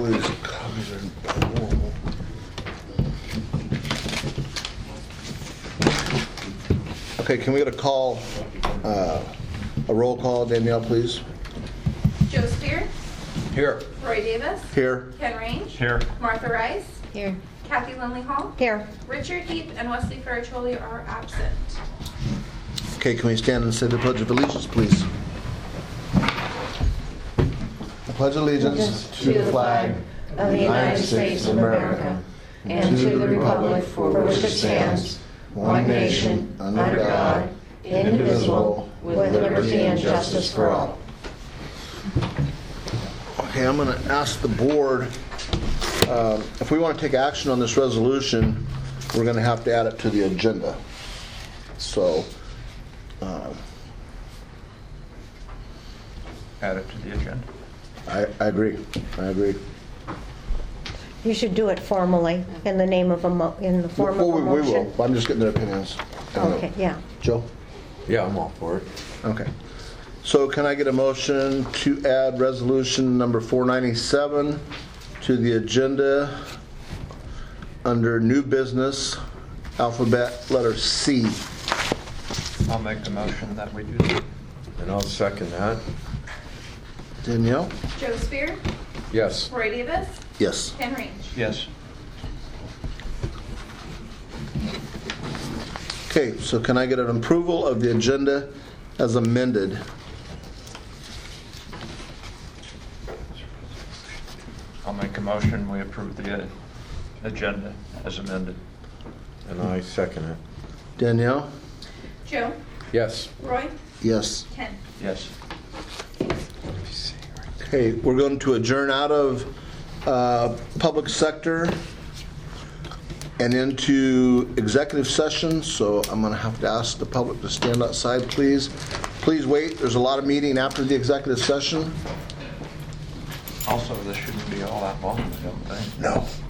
Hopefully these copies are horrible. Okay, can we get a roll call, Danielle, please? Joe Spear, Here. Roy Davis, Here. Ken Range, Here. Martha Rice, Here. Kathy Lindley Hall, Here. Richard Heap, and Wesley Faracholi are absent. Okay, can we stand and say the Pledge of Allegiance, please? I pledge allegiance To the flag of the United States of America and to the republic for which it stands, one nation, under God, indivisible, with liberty and justice for all. Okay, I'm going to ask the board, if we want to take action on this resolution, we're going to have to add it to the agenda. So, Add it to the agenda. I agree. I agree. You should do it formally in the name of in the form of a We motion. will. I'm just getting their opinions. Okay, yeah. Joe? Yeah, I'm all for it. Okay. So can I get a motion to add resolution number 497 to the agenda under new business, alphabet letter C? I'll make the motion that we do that. And I'll second that. Danielle? Joe Spear, Yes. Roy Davis, Yes. Ken Range. Yes. Okay, so can I get an approval of the agenda as amended? I'll make a motion, we approve the agenda as amended. And I second it. Danielle? Joe, Yes. Roy, Yes. Ken. Yes. Okay, we're going to adjourn out of public sector and into executive session, so I'm going to have to ask the public to stand outside, please. Please wait, there's a lot of meeting after the executive session. Also, this shouldn't be all that long, I don't think. No.